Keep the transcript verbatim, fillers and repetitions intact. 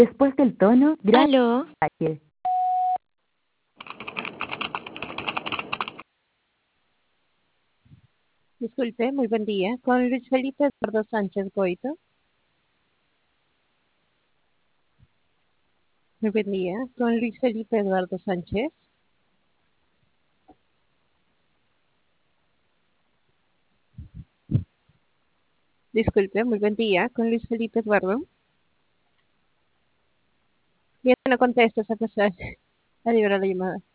Después del tono, grabe Aló, el mensaje. Disculpe, muy buen día. Con Luis Felipe Eduardo Sánchez Goito. Muy buen día. Con Luis Felipe Eduardo Sánchez. Disculpe, muy buen día. Con Luis Felipe Eduardo. Bien, no contesta esa persona. A liberar la llamada.